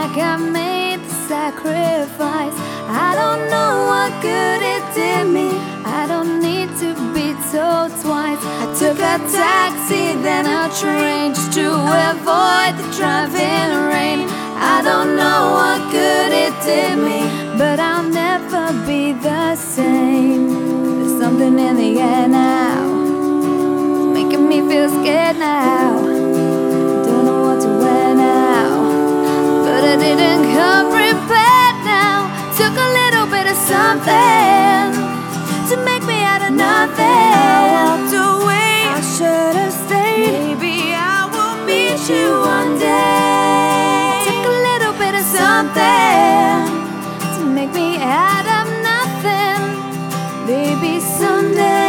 like I made the sacrifice. I don't know what good it did me. I don't need to be told twice. I took a taxi, then a train, just to avoid the driving rain. I don't know what good it did me, but I'll never be the same. There's something in the air now, it's making me feel scared now. Don't know what to wear now, but I didn't come prepared now. Took a little bit of something to make me out of nothing. I walked away, I should have stayed. Maybe I will meet you one day. Took a little bit of something to make me out of nothing. Maybe someday.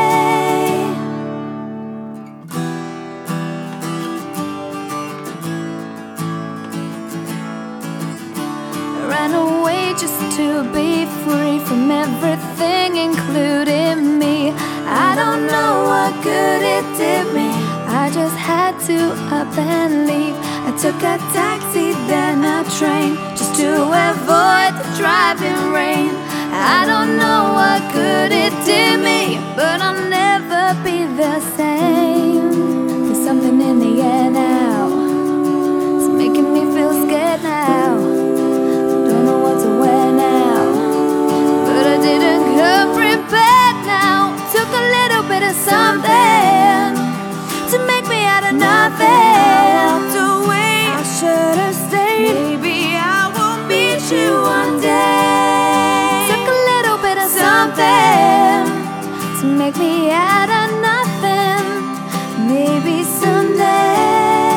Ran away just to be free from everything, including me. I don't know what good it did me. I just had to up and leave. I took a taxi, then a train, just to avoid the driving rain. I don't know what good it did me, but I'll never be the same. There's something in the air now, it's making me feel scared now. Don't know what to wear now, but I didn't come prepared now. Took a little bit of something to make me out of nothing. I walked away, I should have stayed. Maybe I will meet you one day. Took a little bit of something to make me out of nothing. Maybe someday.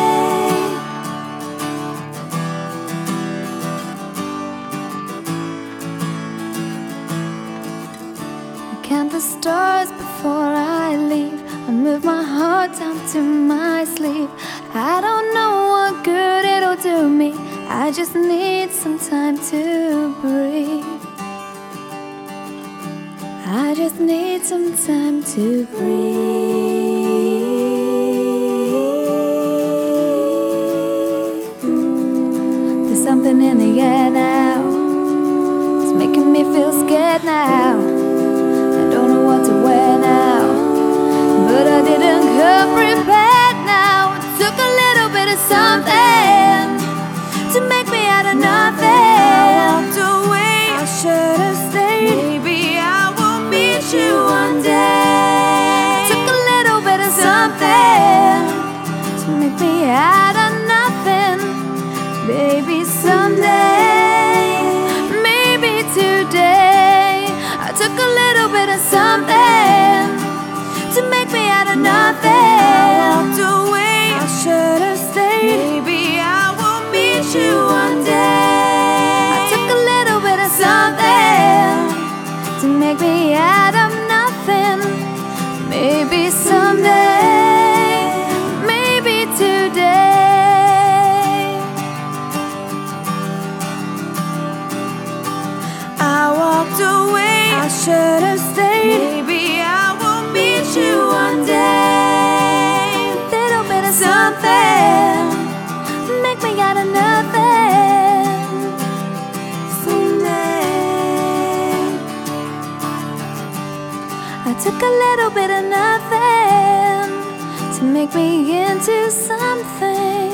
Count the stars before I leave. I move my heart down to my sleeve. I don't know what good it'll do me. I just need some time to breathe. I just need some time to breathe. There's something in the air now, it's making me feel scared now. Don't know what to wear now, but I didn't come prepared now. Took a little bit of something to make me out of nothing. I walked away, I should have stayed. Maybe I will meet you one day. Took a little bit of something to make me out of nothing. Maybe someday, maybe today. I took a little bit of something to make me out of nothing. I walked away, I should have stayed. Maybe I will meet you one day. I took a little bit of something to make me out of nothing. Maybe someday, maybe today. I walked away, I should have stayed. Maybe I will meet you one day. Little bit of something to make me out of nothing. Someday I took a little bit of nothing to make me into something.